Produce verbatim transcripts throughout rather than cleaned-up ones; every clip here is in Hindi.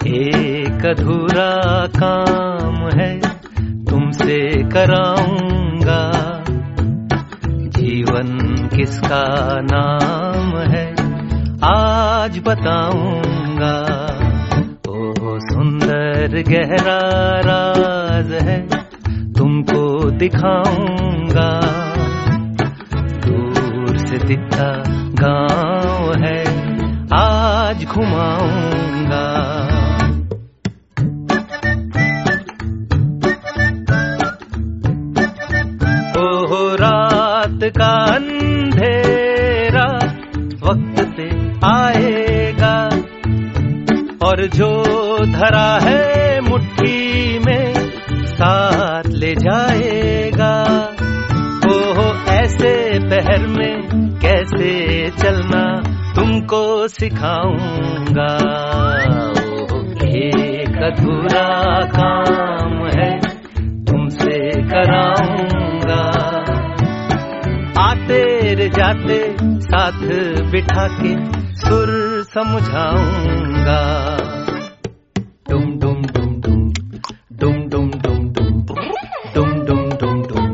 एक अधूरा काम है तुमसे कराऊंगा, जीवन किसका नाम है आज बताऊंगा। ओ सुंदर गहरा राज है तुमको दिखाऊंगा, दूर से दिखता गांव है आज घुमाऊंगा। ओ रात का अंधेरा वक्त पे आएगा, और जो धरा है मुट्ठी में साथ ले जाएगा। ओ ऐसे पहर में कैसे चलना तुमको सिखाऊंगा। ओ एक अधूरा काम है तुमसे कराऊंगा, आते रे जाते साथ बिठा के सुर समझाऊंगा। डुम डुम डुम डुम डुम डुम डुम डुम डुम डुम डुम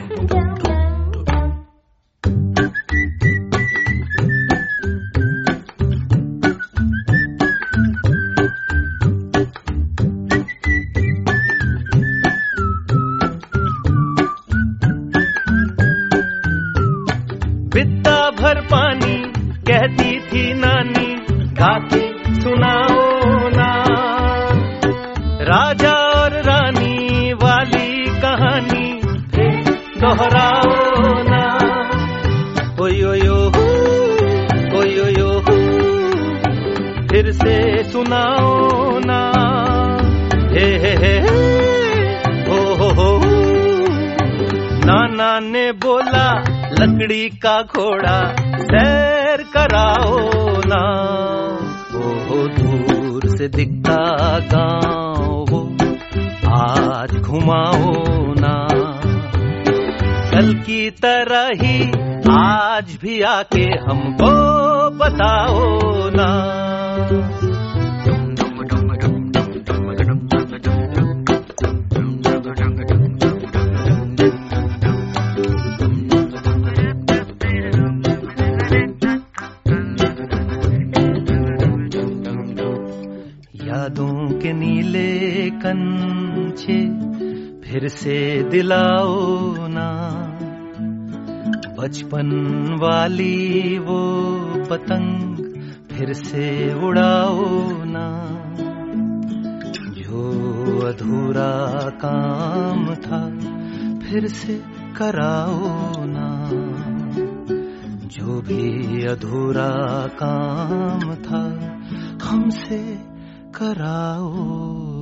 बित्ता भर पानी कहती थी नानी, गाके सुनाओ ना राजा और रानी वाली कहानी, दोहराओ ना। ओय ओय ओय ओय फिर से सुनाओ ना। हे हे हे हो हो हो। नाना ने बोला लकड़ी का घोड़ा सैर कराओ ना। ओ दूर से दिखता गाँव वो आज घुमाओ ना। कल की तरह ही आज भी आके हमको बताओ ना। यादों के नीले कंचे फिर से दिलाओ ना। बचपन वाली वो पतंग फिर से उड़ाओ ना। जो अधूरा काम था फिर से कराओ ना। जो भी अधूरा काम था हमसे कराओ